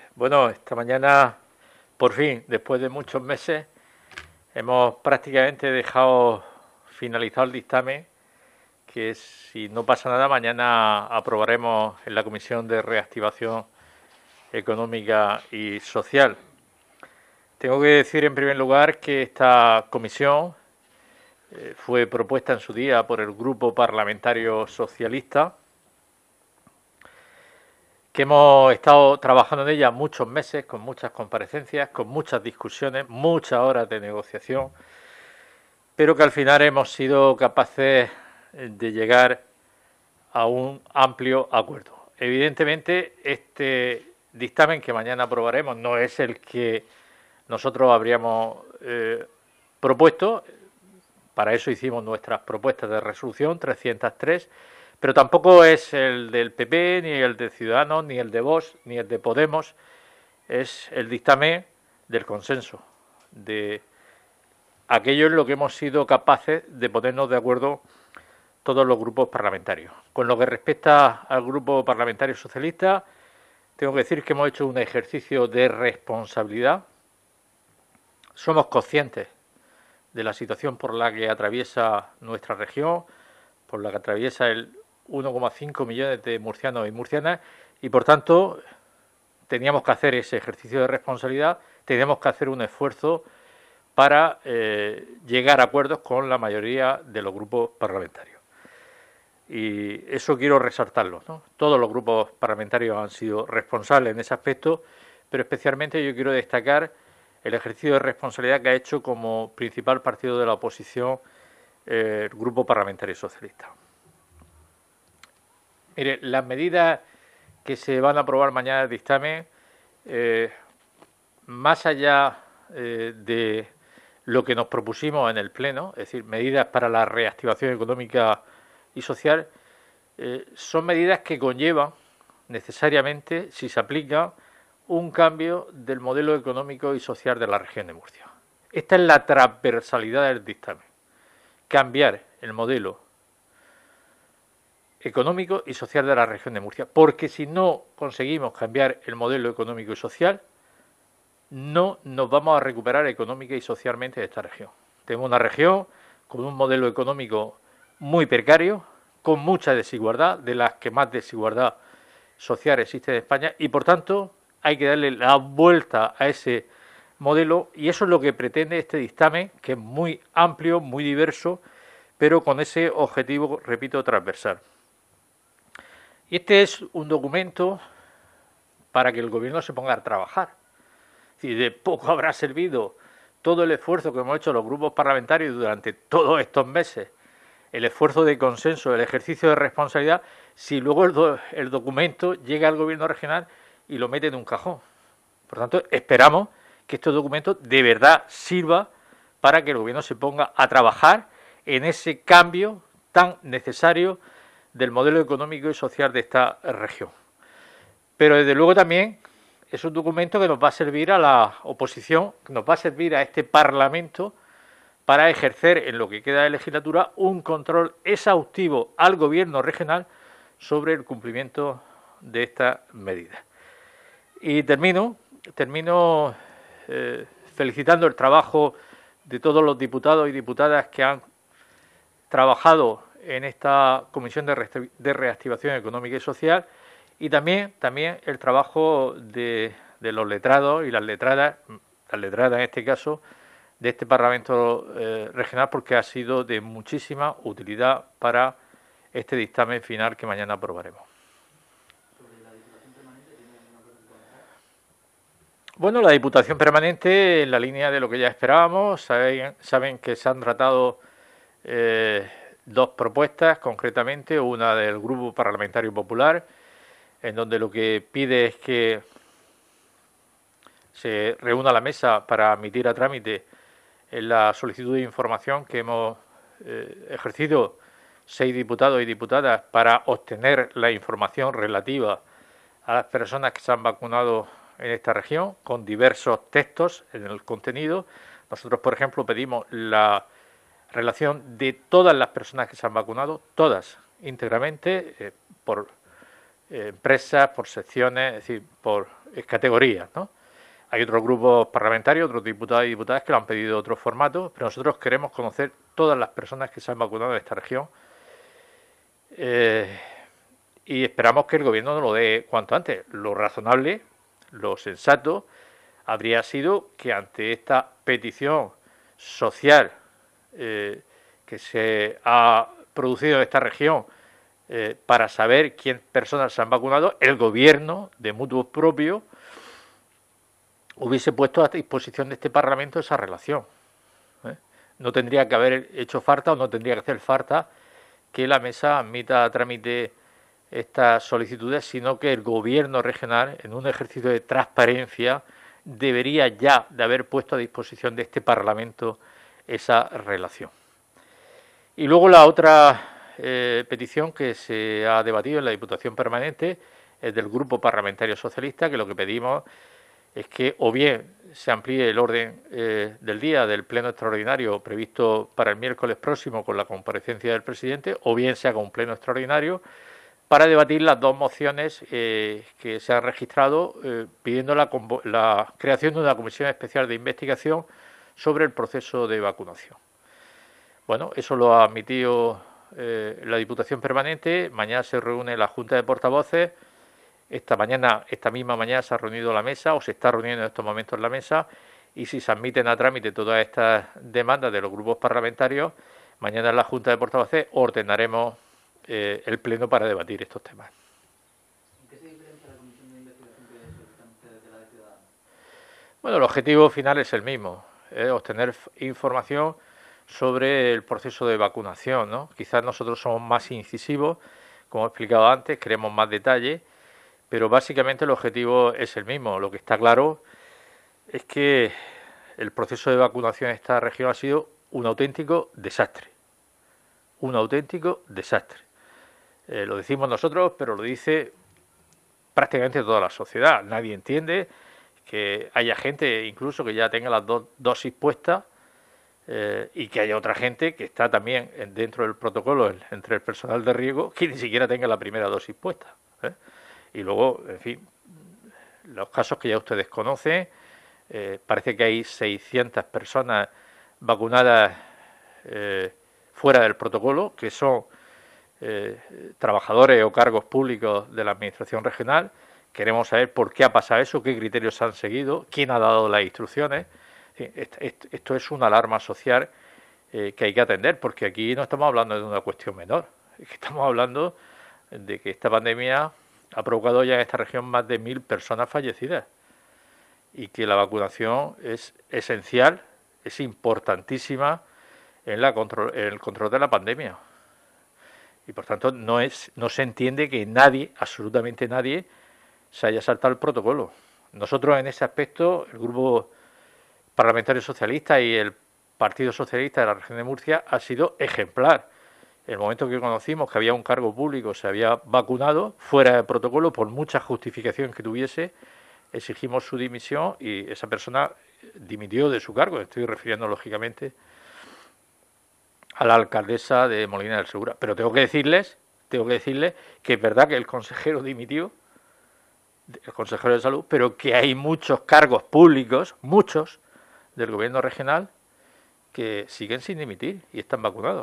Bueno, esta mañana, por fin, después de muchos meses, hemos prácticamente dejado finalizado el dictamen que, si no pasa nada, mañana aprobaremos en la Comisión de Reactivación Económica y Social. Tengo que decir, en primer lugar, que esta comisión fue propuesta en su día por el Grupo Parlamentario Socialista, que hemos estado trabajando en ella muchos meses, con muchas comparecencias, con muchas discusiones, muchas horas de negociación, pero que al final hemos sido capaces de llegar a un amplio acuerdo. Evidentemente, este dictamen que mañana aprobaremos no es el que nosotros habríamos propuesto. Para eso hicimos nuestras propuestas de resolución, 303, pero tampoco es el del PP, ni el de Ciudadanos, ni el de Vox, ni el de Podemos. Es el dictamen del consenso, de aquello en lo que hemos sido capaces de ponernos de acuerdo todos los grupos parlamentarios. Con lo que respecta al Grupo Parlamentario Socialista, tengo que decir que hemos hecho un ejercicio de responsabilidad. Somos conscientes de la situación por la que atraviesa nuestra región, por la que atraviesa el 1,5 millones de murcianos y murcianas, y por tanto teníamos que hacer ese ejercicio de responsabilidad, teníamos que hacer un esfuerzo para llegar a acuerdos con la mayoría de los grupos parlamentarios. Y eso quiero resaltarlo, ¿no? Todos los grupos parlamentarios han sido responsables en ese aspecto, pero especialmente yo quiero destacar el ejercicio de responsabilidad que ha hecho como principal partido de la oposición el Grupo Parlamentario Socialista. Mire, las medidas que se van a aprobar mañana en el dictamen, más allá de lo que nos propusimos en el Pleno, es decir, medidas para la reactivación económica y social, son medidas que conllevan necesariamente, si se aplican, un cambio del modelo económico y social de la región de Murcia. Esta es la transversalidad del dictamen. Cambiar el modelo económico y social de la región de Murcia. Porque si no conseguimos cambiar el modelo económico y social, no nos vamos a recuperar económica y socialmente de esta región. Tenemos una región con un modelo económico muy precario, con mucha desigualdad, de las que más desigualdad social existe en España, y por tanto hay que darle la vuelta a ese modelo, y eso es lo que pretende este dictamen, que es muy amplio, muy diverso, pero con ese objetivo, repito, transversal. Y este es un documento para que el gobierno se ponga a trabajar. Y de poco habrá servido todo el esfuerzo que hemos hecho los grupos parlamentarios durante todos estos meses, el esfuerzo de consenso, el ejercicio de responsabilidad, si luego el documento llega al gobierno regional y lo mete en un cajón. Por tanto, esperamos que este documento de verdad sirva para que el gobierno se ponga a trabajar en ese cambio tan necesario del modelo económico y social de esta región. Pero desde luego también es un documento que nos va a servir a la oposición, que nos va a servir a este Parlamento para ejercer en lo que queda de legislatura un control exhaustivo al gobierno regional sobre el cumplimiento de estas medidas. Y termino felicitando el trabajo de todos los diputados y diputadas que han trabajado en esta Comisión de Reactivación Económica y Social, y también el trabajo de los letrados y las letradas en este caso, de este Parlamento regional, porque ha sido de muchísima utilidad para este dictamen final que mañana aprobaremos. Bueno, la Diputación Permanente, en la línea de lo que ya esperábamos, saben que se han tratado dos propuestas, concretamente una del Grupo Parlamentario Popular, en donde lo que pide es que se reúna la mesa para admitir a trámite en la solicitud de información que hemos ejercido 6 diputados y diputadas para obtener la información relativa a las personas que se han vacunado en esta región, con diversos textos en el contenido. Nosotros, por ejemplo, pedimos la relación de todas las personas que se han vacunado, todas íntegramente, por empresas, por secciones, es decir, por categorías, ¿no? Hay otros grupos parlamentarios, otros diputados y diputadas que lo han pedido otros formatos, pero nosotros queremos conocer todas las personas que se han vacunado en esta región y esperamos que el Gobierno nos lo dé cuanto antes. Lo razonable, lo sensato, habría sido que ante esta petición social que se ha producido en esta región para saber quién personas se han vacunado, el Gobierno, de mutuo propio, hubiese puesto a disposición de este Parlamento esa relación. No tendría que haber hecho falta o no tendría que hacer falta que la mesa admita a trámite estas solicitudes, sino que el Gobierno regional, en un ejercicio de transparencia, debería ya de haber puesto a disposición de este Parlamento esa relación. Y luego la otra petición que se ha debatido en la Diputación Permanente es del Grupo Parlamentario Socialista, que lo que pedimos es que o bien se amplíe el orden del día del pleno extraordinario previsto para el miércoles próximo con la comparecencia del presidente, o bien se haga un pleno extraordinario para debatir las dos mociones que se han registrado pidiendo la creación de una comisión especial de investigación sobre el proceso de vacunación. Bueno, eso lo ha admitido la Diputación Permanente. Mañana se reúne la Junta de Portavoces. Esta misma mañana se ha reunido la mesa, o se está reuniendo en estos momentos la mesa, y si se admiten a trámite todas estas demandas de los grupos parlamentarios, mañana en la Junta de Portavoces ordenaremos el pleno para debatir estos temas. ¿En qué se diferencia la comisión de investigación que solicitan ustedes de la de Ciudadanos? Bueno, el objetivo final es el mismo, es obtener información sobre el proceso de vacunación, ¿no? Quizás nosotros somos más incisivos, como he explicado antes, queremos más detalle, pero básicamente el objetivo es el mismo. Lo que está claro es que el proceso de vacunación en esta región ha sido un auténtico desastre. Un auténtico desastre. Lo decimos nosotros, pero lo dice prácticamente toda la sociedad. Nadie entiende que haya gente incluso que ya tenga las dos dosis puestas y que haya otra gente que está también dentro del protocolo entre el personal de riesgo que ni siquiera tenga la primera dosis puesta. Y luego, en fin, los casos que ya ustedes conocen, parece que hay 600 personas vacunadas fuera del protocolo, que son trabajadores o cargos públicos de la Administración regional. Queremos saber por qué ha pasado eso, qué criterios se han seguido, quién ha dado las instrucciones. Esto es una alarma social que hay que atender, porque aquí no estamos hablando de una cuestión menor, es que estamos hablando de que esta pandemia ha provocado ya en esta región más de 1000 personas fallecidas y que la vacunación es esencial, es importantísima en el control de la pandemia. Y por tanto no se entiende que nadie, absolutamente nadie, se haya saltado el protocolo. Nosotros en ese aspecto, el Grupo Parlamentario Socialista y el Partido Socialista de la región de Murcia ha sido ejemplar. En el momento que conocimos que había un cargo público, se había vacunado fuera del protocolo, por mucha justificación que tuviese, exigimos su dimisión y esa persona dimitió de su cargo. Estoy refiriendo lógicamente a la alcaldesa de Molina del Segura. Pero tengo que decirles que es verdad que el consejero dimitió, el consejero de Salud, pero que hay muchos cargos públicos, muchos, del gobierno regional, que siguen sin dimitir y están vacunados.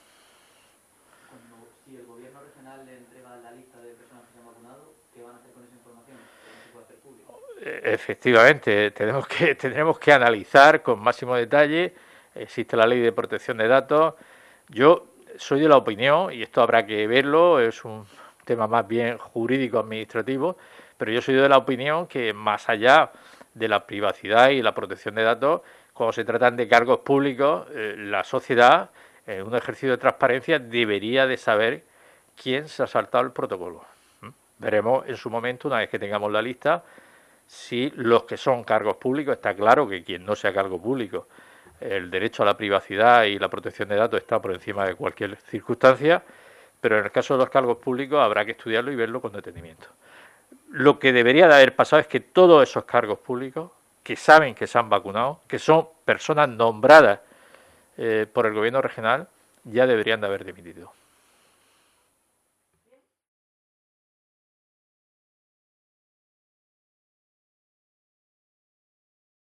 Si el gobierno regional le entrega la lista de personas que se han vacunado, ¿qué van a hacer con esa información? ¿Que no se puede hacer público? Efectivamente, tendremos que analizar con máximo detalle. Existe la ley de protección de datos. Yo soy de la opinión, y esto habrá que verlo, es un tema más bien jurídico-administrativo, pero yo soy de la opinión que más allá de la privacidad y la protección de datos, cuando se tratan de cargos públicos, la sociedad, en un ejercicio de transparencia, debería de saber quién se ha saltado el protocolo. Veremos en su momento, una vez que tengamos la lista, si los que son cargos públicos, está claro que quien no sea cargo público, el derecho a la privacidad y la protección de datos está por encima de cualquier circunstancia, pero en el caso de los cargos públicos habrá que estudiarlo y verlo con detenimiento. Lo que debería de haber pasado es que todos esos cargos públicos, que saben que se han vacunado, que son personas nombradas por el gobierno regional, ya deberían de haber dimitido.